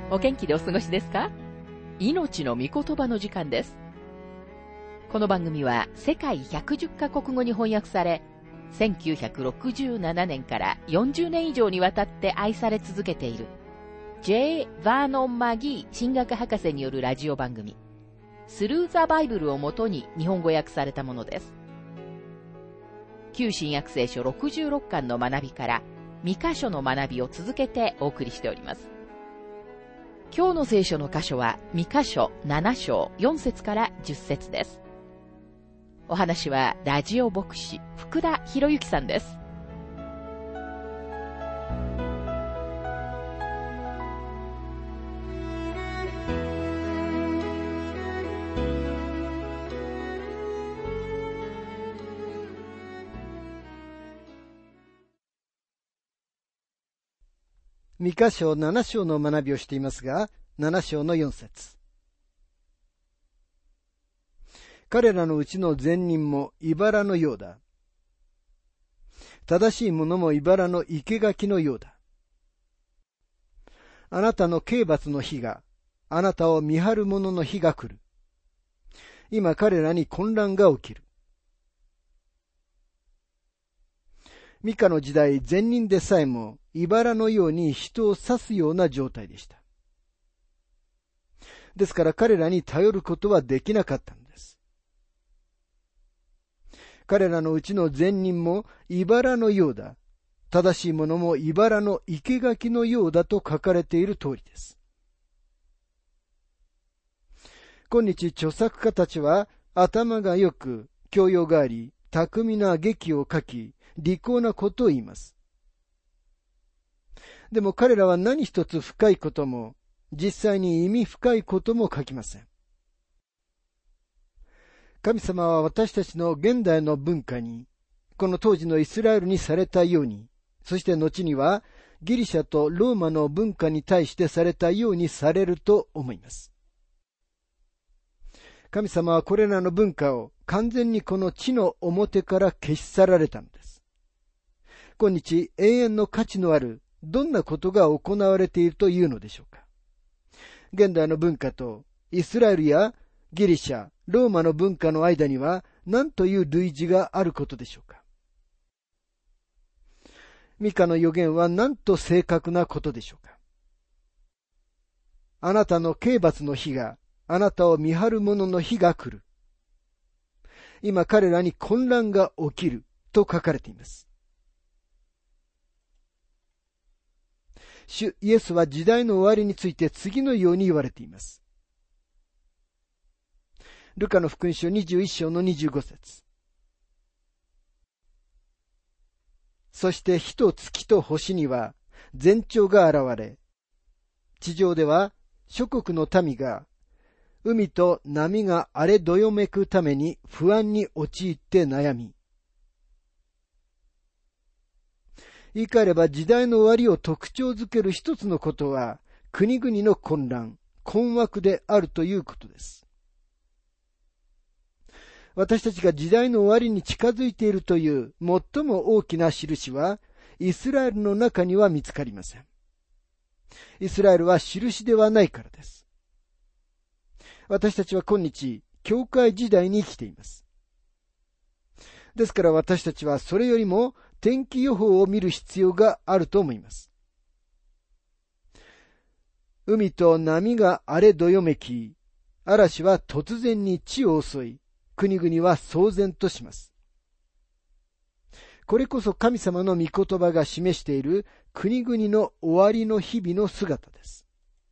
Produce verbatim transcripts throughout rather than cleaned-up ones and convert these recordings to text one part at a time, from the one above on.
お元気でお過ごしですか？命の御言葉の時間です。この番組は世界ひゃくじゅっカ国語に翻訳され、せんきゅうひゃくろくじゅうななねんからよんじゅうねん以上にわたって愛され続けている J. バーノン・マギー神学博士によるラジオ番組スルー・ザ・バイブルをもとに日本語訳されたものです。旧新約聖書ろくじゅうろっかんの学びからに箇所の学びを続けてお送りしております。今日の聖書の箇所はに箇所なな章よん節からじゅっ節です。お話はラジオ牧師福田博之さんです。 に箇所なな章の学びをしていますが、なな章のよん節。彼らのうちの善人も茨のようだ。正しい者も茨の生垣のようだ。あなたの刑罰の日が、あなたを見張る者の日が来る。今彼らに混乱が起きる。ミカの時代、善人でさえも茨のように人を刺すような状態でした。ですから彼らに頼ることはできなかったのです。彼らのうちの善人も茨のようだ。正しい者も茨の生垣のようだと書かれている通りです。今日著作家たちは頭がよく、教養があり、巧みな劇を書き、利口なことを言います。でも彼らは何一つ深いことも、実際に意味深いことも書きません。神様は私たちの現代の文化に、この当時のイスラエルにされたように、そして後にはギリシャとローマの文化に対してされたようにされると思います。神様はこれらの文化を完全にこの地の表から消し去られたのです。今日永遠の価値のあるどんなことが行われているというのでしょうか。現代の文化とイスラエルやギリシャ、ローマの文化の間には何という類似があることでしょうか。ミカの予言は何と正確なことでしょうか。あなたの刑罰の日が、あなたを見張る者の日が来る。今彼らに混乱が起きると書かれています。主イエスは時代の終わりについて次のように言われています。ルカの福音書にじゅういっ章のにじゅうご節。そして火と月と星には前兆が現れ、地上では諸国の民が海と波が荒れどよめくために不安に陥って悩み、言い換えれば時代の終わりを特徴づける一つのことは国々の混乱、困惑であるということです。私たちが時代の終わりに近づいているという最も大きな印はイスラエルの中には見つかりません。イスラエルは印ではないからです。私たちは今日、教会時代に生きています。ですから私たちはそれよりも天気予報を見る必要があると思います。海と波が荒れどよめき、嵐は突然に地を襲い、国々は騒然とします。これこそ神様の御言葉が示している国々の終わりの日々の姿です。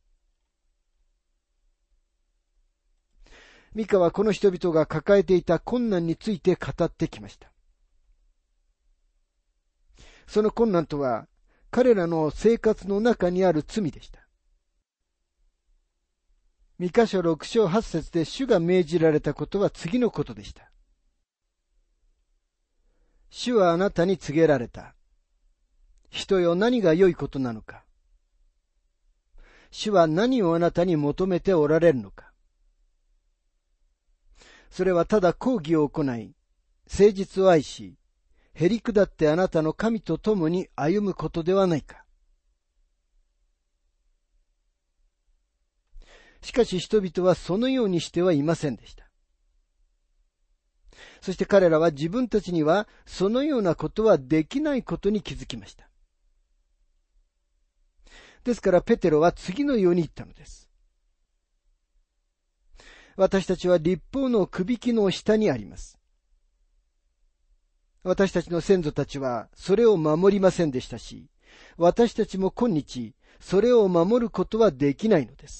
ミカはこの人々が抱えていた困難について語ってきました。その困難とは彼らの生活の中にある罪でした。ミカ書ろく章はち節で主が命じられたことは次のことでした。主はあなたに告げられた。人よ、何が良いことなのか。主は何をあなたに求めておられるのか。それはただ公義を行い、誠実を愛し、へりくだってあなたの神と共に歩むことではないか。 しかし人々はそのようにしてはいませんでした。そして彼らは自分たちにはそのようなことはできないことに気づきました。ですからペテロは次のように言ったのです。私たちは律法のくびきの下にあります。私たちの先祖たちはそれを守りませんでしたし、私たちも今日それを守ることはできないのです。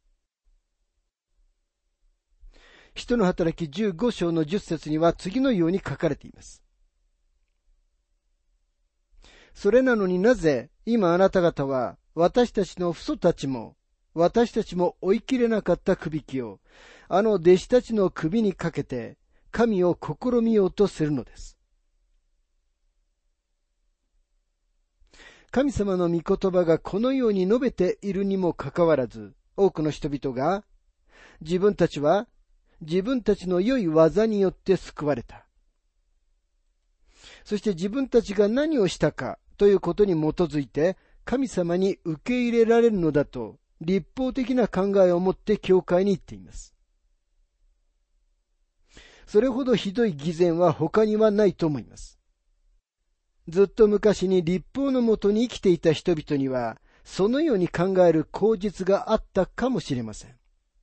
人の働きじゅうご章のじゅっ節には次のように書かれています。それなのになぜ今あなた方は私たちの父祖たちも私たちも追い切れなかったくびきをあの弟子たちの首にかけて神を試みようとするのです。神様の御言葉がこのように述べているにもかかわらず、多くの人々が自分たちは自分たちの良い技によって救われた。そして自分たちが何をしたかということに基づいて神様に受け入れられるのだと律法的な考えを持って教会に行っています。それほどひどい偽善は他にはないと思います。ずっと昔に律法のもとに生きていた人々にはそのように考える口実があったかもしれません。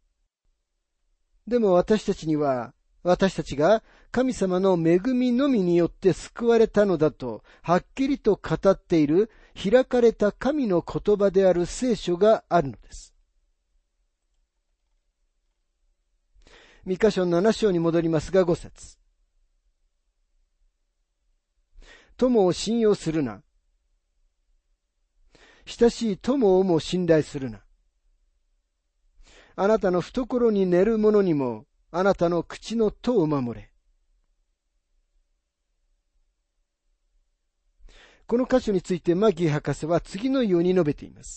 でも私たちには、私たちが神様の恵みのみによって救われたのだと、はっきりと語っている開かれた神の言葉である聖書があるのです。ミカ書なな章に戻りますがご節。友を信用するな。親しい友をも信頼するな。あなたの懐に寝る者にも、あなたの口の戸を守れ。この箇所についてマギー博士は次のように述べています。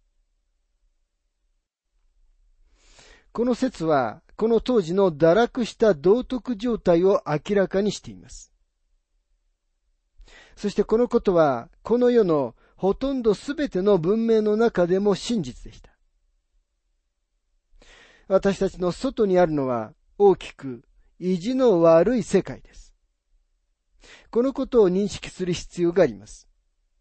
この説は、この当時の堕落した道徳状態を明らかにしています。そしてこのことは、この世のほとんどすべての文明の中でも真実でした。私たちの外にあるのは大きく意地の悪い世界です。このことを認識する必要があります。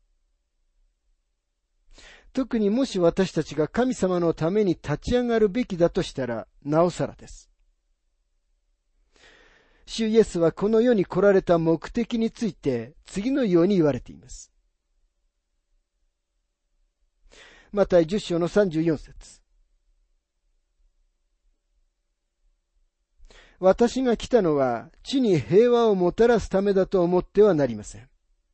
特にもし私たちが神様のために立ち上がるべきだとしたら、なおさらです。主イエスはこの世に来られた目的について次のように言われています。マタイじゅっ章のさんじゅうよん節。私が来たのは地に平和をもたらすためだと思ってはなりません。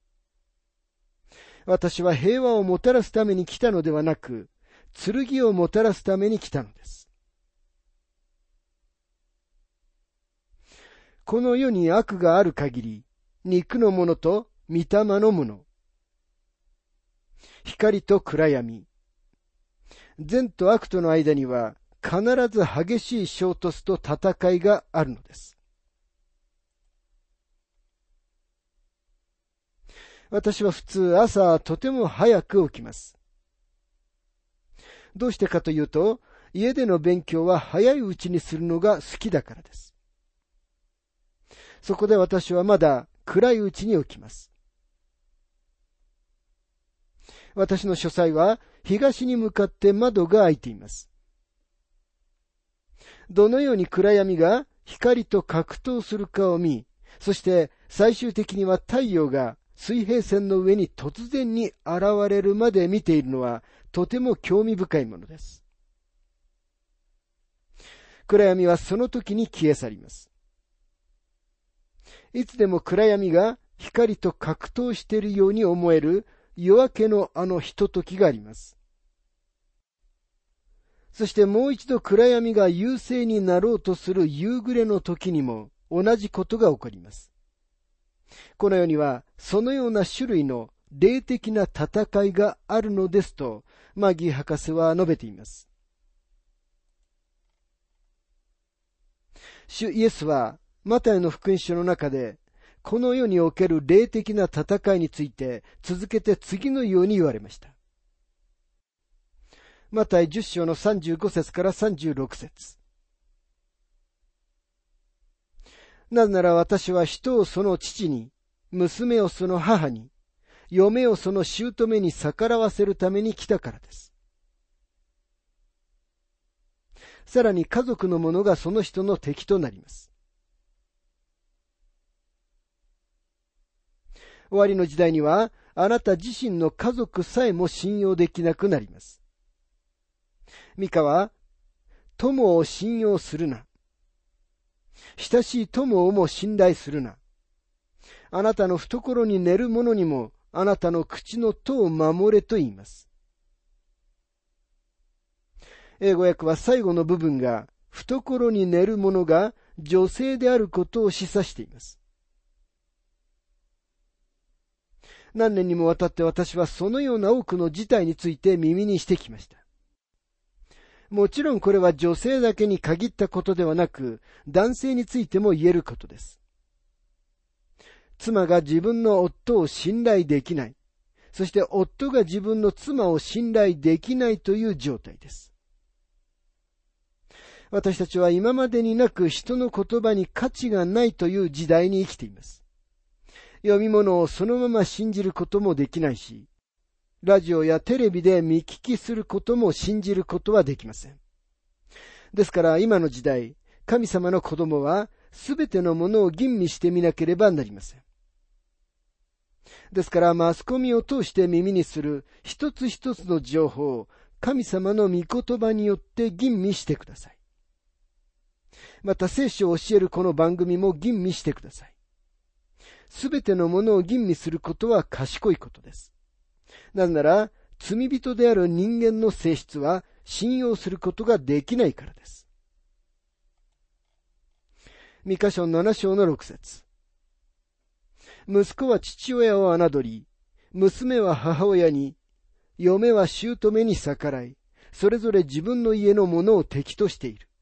私は平和をもたらすために来たのではなく、剣をもたらすために来たのです。この世に悪がある限り、肉のものと御霊のもの、光と暗闇、善と悪との間には必ず激しい衝突と戦いがあるのです。私は普通朝とても早く起きます。どうしてかというと、家での勉強は早いうちにするのが好きだからです。そこで私はまだ暗いうちに起きます。私の書斎は東に向かって窓が開いています。どのように暗闇が光と格闘するかを見、そして最終的には太陽が水平線の上に突然に現れるまで見ているのはとても興味深いものです。暗闇はその時に消え去ります。いつでも暗闇が光と格闘しているように思える夜明けのあのひとときがあります。そしてもう一度暗闇が優勢になろうとする夕暮れの時にも同じことが起こります。この世にはそのような種類の霊的な戦いがあるのですと、マギー博士は述べています。主イエスはマタイの福音書の中で、この世における霊的な戦いについて続けて次のように言われました。 マタイじゅっ章のさんじゅうご節からさんじゅうろく節。なぜなら私は人をその父に、娘をその母に、嫁をその姑に逆らわせるために来たからです。さらに家族の者がその人の敵となります。終わりの時代には、あなた自身の家族さえも信用できなくなります。ミカは、友を信用するな。親しい友をも信頼するな。あなたの懐に寝る者にも、あなたの口の戸を守れと言います。英語訳は最後の部分が、懐に寝る者が女性であることを示唆しています。何年にもわたって私はそのような多くの事態について耳にしてきました。もちろんこれは女性だけに限ったことではなく、男性についても言えることです。妻が自分の夫を信頼できない。そして夫が自分の妻を信頼できないという状態です。私たちは今までになく人の言葉に価値がないという時代に生きています。読み物をそのまま信じることもできないし、ラジオやテレビで見聞きすることも信じることはできません。ですから今の時代、神様の子供はすべてのものを吟味してみなければなりません。ですからマスコミを通して耳にする一つ一つの情報を神様の御言葉によって吟味してください。また聖書を教えるこの番組も吟味してください。すべてのものを吟味することは賢いことです。なぜなら、罪人である人間の性質は信用することができないからです。ミカ書なな章のろく節。息子は父親を侮り、娘は母親に、嫁は姑に逆らい、それぞれ自分の家のものを敵としている。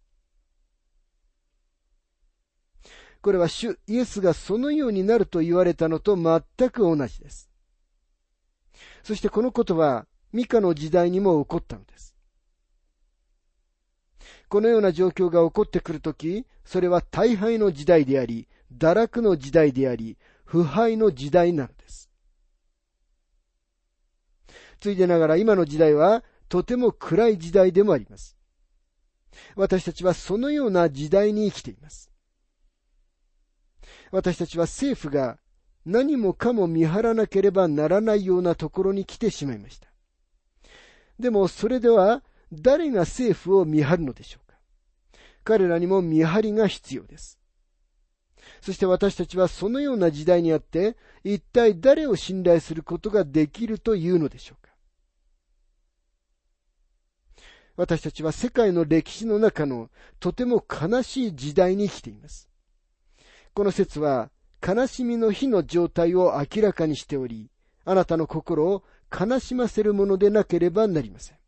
これは主イエスがそのようになると言われたのと全く同じです。そしてこのことはミカの時代にも起こったのです。このような状況が起こってくるとき、それは大敗の時代であり、堕落の時代であり、腐敗の時代なのです。ついでながら今の時代はとても暗い時代でもあります。私たちはそのような時代に生きています。私たちは政府が何もかも見張らなければならないようなところに来てしまいました。でもそれでは誰が政府を見張るのでしょうか。彼らにも見張りが必要です。そして私たちはそのような時代にあって、一体誰を信頼することができるというのでしょうか。私たちは世界の歴史の中のとても悲しい時代に生きています。この説は悲しみの日の状態を明らかにしており、あなたの心を悲しませるものでなければなりません。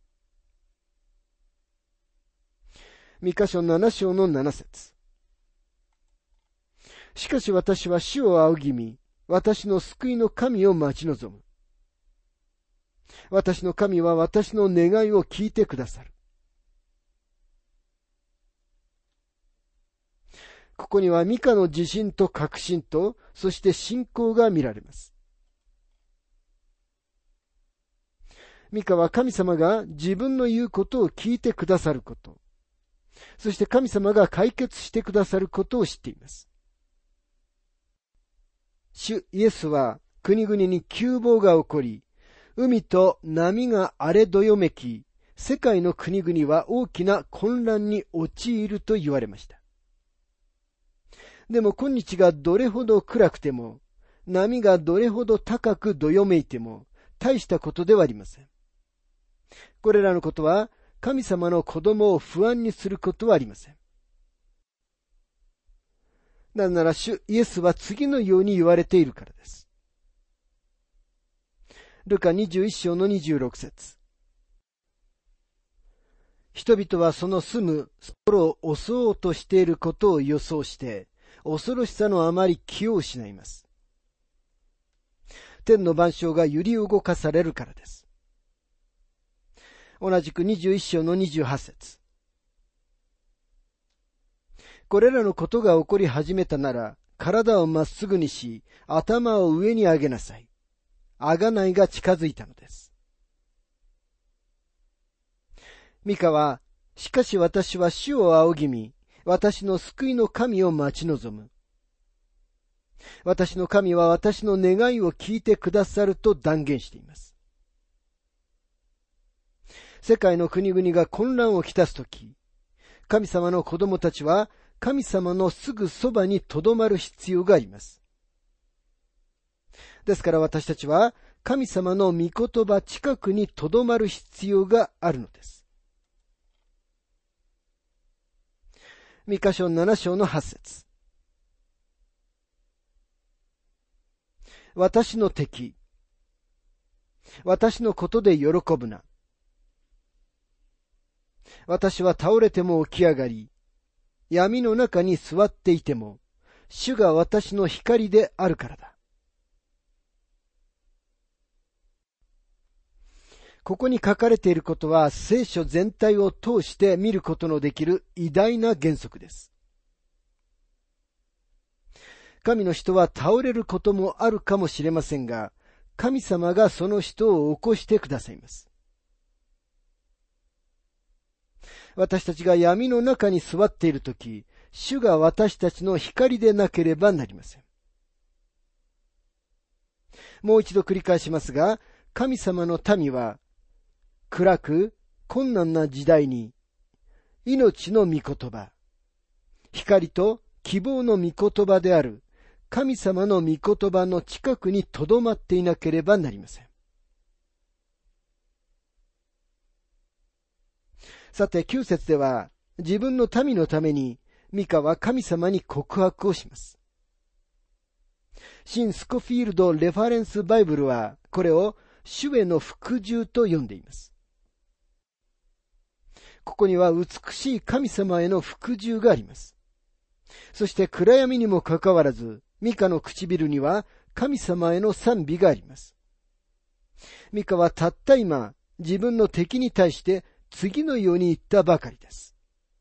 ミカ書なな章のなな節。しかし私は主を仰ぎ見、私の救いの神を待ち望む。私の神は私の願いを聞いてくださる。ここにはミカの自信と確信と、そして信仰が見られます。ミカは神様が自分の言うことを聞いてくださること、そして神様が解決してくださることを知っています。主イエスは国々に急暴が起こり、海と波が荒れどよめき、世界の国々は大きな混乱に陥ると言われました。でも今日がどれほど暗くても、波がどれほど高くどよめいても、大したことではありません。これらのことは、神様の子供を不安にすることはありません。なぜなら主イエスは次のように言われているからです。ルカにじゅういち章のにじゅうろく節。人々はその住むところを襲おうとしていることを予想して、恐ろしさのあまり気を失います。天の万象が揺り動かされるからです。 同じくにじゅういっ章のにじゅうはち節。これらのことが起こり始めたなら、体をまっすぐにし、頭を上に上げなさい。贖いが近づいたのです。ミカは、しかし私は主を仰ぎみ、私の救いの神を待ち望む。私の神は私の願いを聞いてくださると断言しています。世界の国々が混乱をきたすとき、神様の子供たちは神様のすぐそばにとどまる必要があります。ですから私たちは神様の御言葉近くにとどまる必要があるのです。ミカ書なな章のはち節。私の敵、私のことで喜ぶな。私は倒れても起き上がり、闇の中に座っていても、主が私の光であるからだ。ここに書かれていることは、聖書全体を通して見ることのできる偉大な原則です。神の人は倒れることもあるかもしれませんが、神様がその人を起こしてくださいます。私たちが闇の中に座っているとき、主が私たちの光でなければなりません。もう一度繰り返しますが、神様の民は、暗く困難な時代に、命の御言葉、光と希望の御言葉である神様の御言葉の近くにとどまっていなければなりません。さて、きゅう節では、自分の民のために、ミカは神様に告白をします。新スコフィールド・レファレンス・バイブルは、これを主への服従と呼んでいます。ここには美しい神様への服従があります。そして暗闇にもかかわらず、ミカの唇には神様への賛美があります。ミカはたった今、自分の敵に対して次のように言ったばかりです。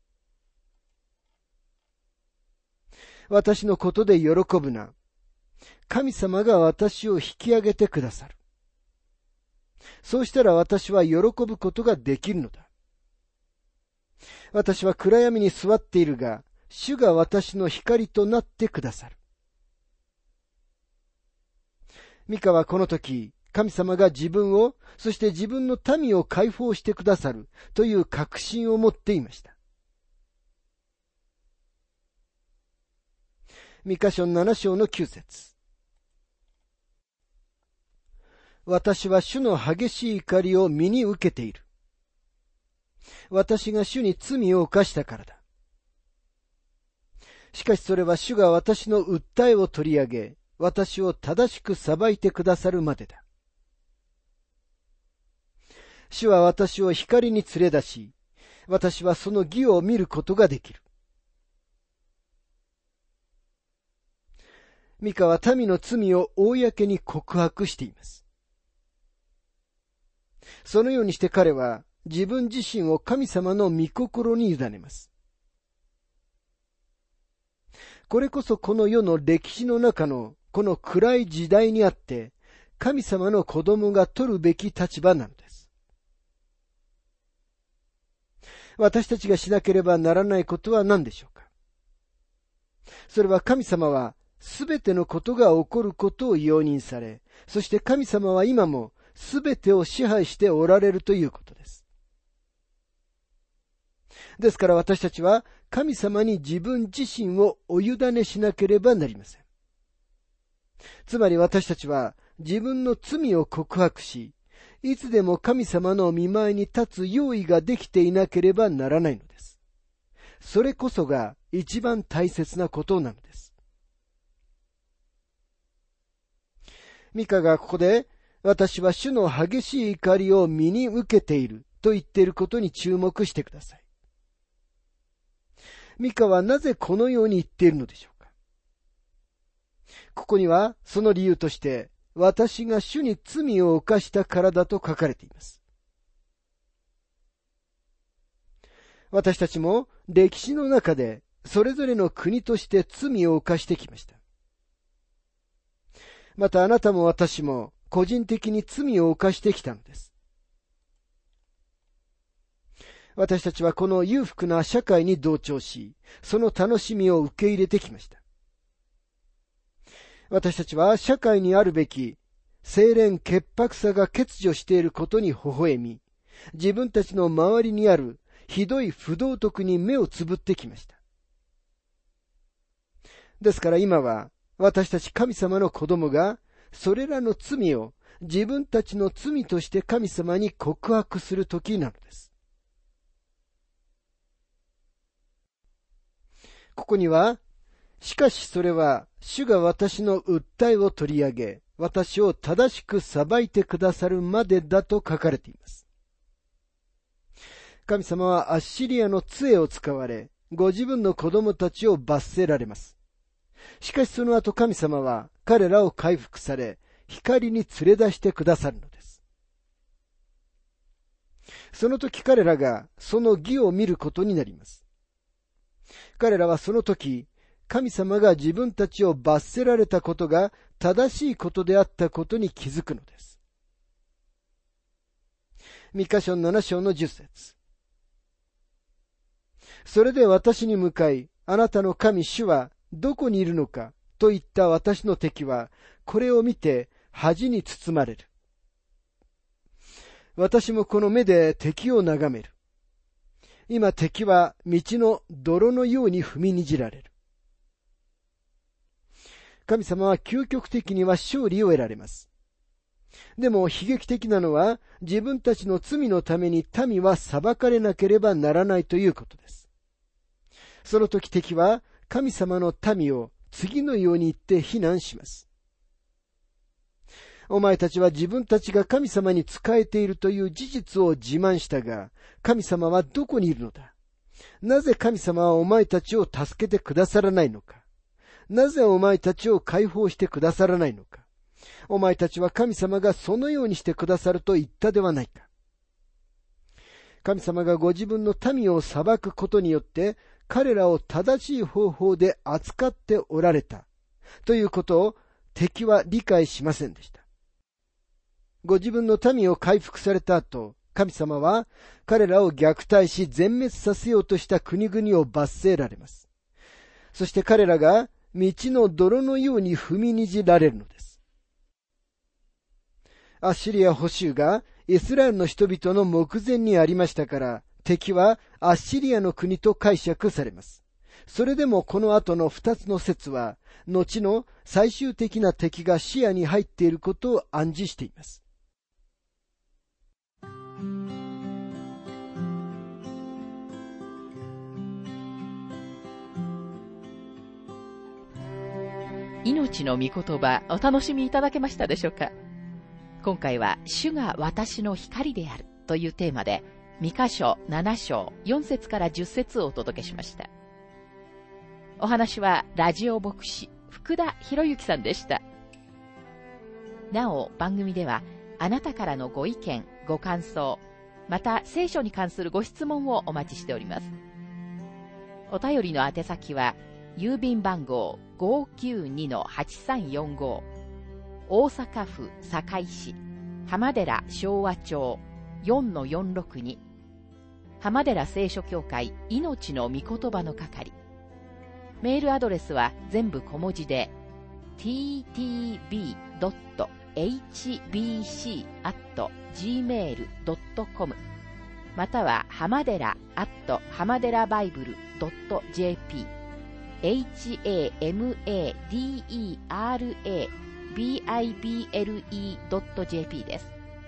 私のことで喜ぶな。神様が私を引き上げてくださる。そうしたら私は喜ぶことができるのだ。私は暗闇に座っているが、主が私の光となってくださる。ミカはこの時、神様が自分を、そして自分の民を解放してくださるという確信を持っていました。ミカ書なな章のきゅう節。私は主の激しい怒りを身に受けている。私が主に罪を犯したからだ。しかしそれは主が私の訴えを取り上げ、私を正しく裁いてくださるまでだ。主は私を光に連れ出し、私はその義を見ることができる。ミカは民の罪を公に告白しています。そのようにして彼は自分自身を神様の御心に委ねます。これこそこの世の歴史の中のこの暗い時代にあって、神様の子供が取るべき立場なのです。私たちがしなければならないことは何でしょうか。それは神様はすべてのことが起こることを容認され、そして神様は今もすべてを支配しておられるということです。ですから私たちは神様に自分自身をお委ねしなければなりません。つまり私たちは自分の罪を告白し、いつでも神様の御前に立つ用意ができていなければならないのです。それこそが一番大切なことなのです。ミカがここで、私は主の激しい怒りを身に受けていると言っていることに注目してください。ミカはなぜこのように言っているのでしょうか。ここにはその理由として、私が主に罪を犯したからだと書かれています。 私たちも歴史の中でそれぞれの国として罪を犯してきました。またあなたも私も個人的に罪を犯してきたのです。私たちはこの裕福な社会に同調し、その楽しみを受け入れてきました。私たちは社会にあるべき清廉潔白さが欠如していることに微笑み、自分たちの周りにあるひどい不道徳に目をつぶってきました。ですから今は私たち神様の子供がそれらの罪を自分たちの罪として神様に告白する時なのです。ここには、しかしそれは主が私の訴えを取り上げ、私を正しく裁いてくださるまでだと書かれています。神様はアッシリアの杖を使われ、ご自分の子供たちを罰せられます。しかしその後神様は彼らを回復され、光に連れ出してくださるのです。その時彼らがその義を見ることになります。彼らはその時、神様が自分たちを罰せられたことが正しいことであったことに気づくのです。ミカ書なな章のじゅっ節。それで私に向かい、あなたの神主はどこにいるのかと言った私の敵は、これを見て恥に包まれる。私もこの目で敵を眺める。今敵は道の泥のように踏みにじられる。神様は究極的には勝利を得られます。でも悲劇的なのは自分たちの罪のために民は裁かれなければならないということです。その時敵は神様の民を次のように言って非難します。お前たちは自分たちが神様に仕えているという事実を自慢したが、神様はどこにいるのだ？なぜ神様はお前たちを助けてくださらないのか？なぜお前たちを解放してくださらないのか？お前たちは神様がそのようにしてくださると言ったではないか。神様がご自分の民を裁くことによって彼らを正しい方法で扱っておられたということを敵は理解しませんでした。ご自分の民を回復された後、神様は彼らを虐待し全滅させようとした国々を罰せられます。そして彼らが道の泥のように踏みにじられるのです。アッシリア捕囚がイスラエルの人々の目前にありましたから、敵はアッシリアの国と解釈されます。それでもこの後の二つの説は、後の最終的な敵が視野に入っていることを暗示しています。 命の御言葉、お楽しみいただけましたでしょうか。今回は主が私の光であるというテーマで、ミカ書なな章よん節からじゅっ節をお届けしました。お話はラジオ牧師福田博之さんでした。なお番組ではあなたからのご意見ご感想また聖書に関するご質問をお待ちしております。お便りの宛先は郵便番号 ごーきゅうにのはちさんよんご 大阪府堺市浜寺昭和町 よんのよんろくに 浜寺聖書協会命の御言葉の係。メールアドレスは全部小文字で ティーティービードットエイチビーシーアットジーメールドットコム または浜寺アット浜寺バイブルドットジェーピー エイチエーエムエーディーイーアールエービーアイビーエルイードットジェーピー です。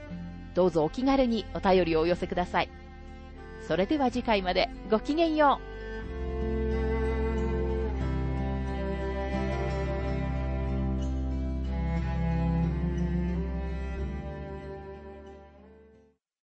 どうぞお気軽にお便りをお寄せください。それでは次回までごきげんよう。